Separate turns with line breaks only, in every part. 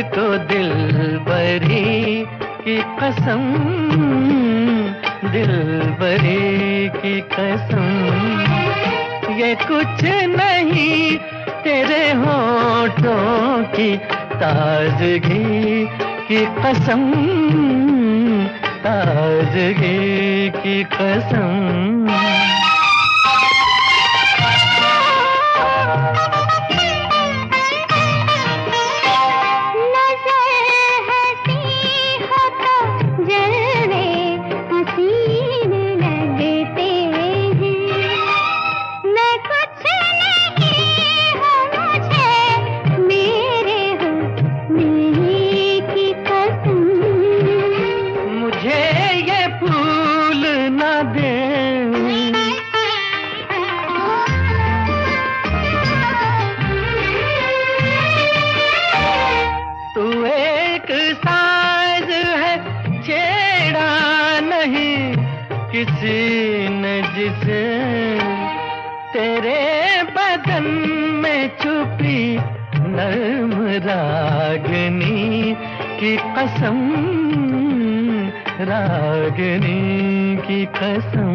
तुझको दिलबरी की कसम, दिलबरी की कसम, ये कुछ नहीं तेरे होठों की ताजगी की कसम, ताजगी की कसम। किसी ने जिसे तेरे बदन में छुपी नर्म रागनी की कसम, रागनी की कसम।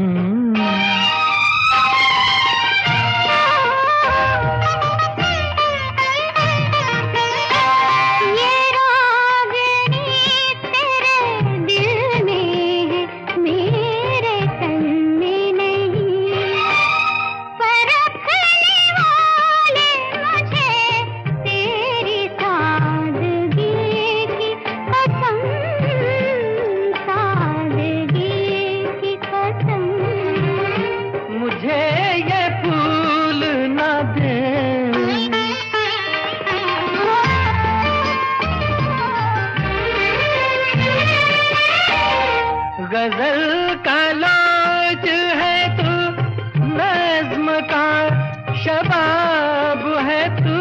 गजल का लौज है तू, नज़्म का शबाब है तू,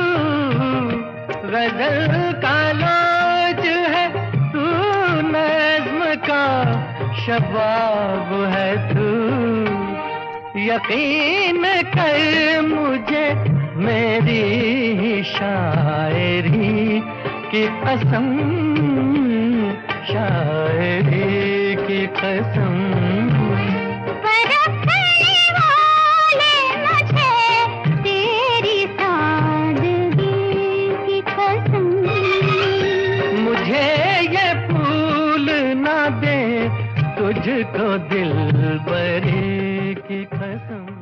गजल का लौज है तू, नज़्म का शबाब है तू। यकीन कर मुझे मेरी ही शायरी की कसम, शायरी की कसम।
परखने वाले मुझे तेरी सादगी की कसम,
मुझे ये फूल ना दे तुझको दिलबरी की कसम।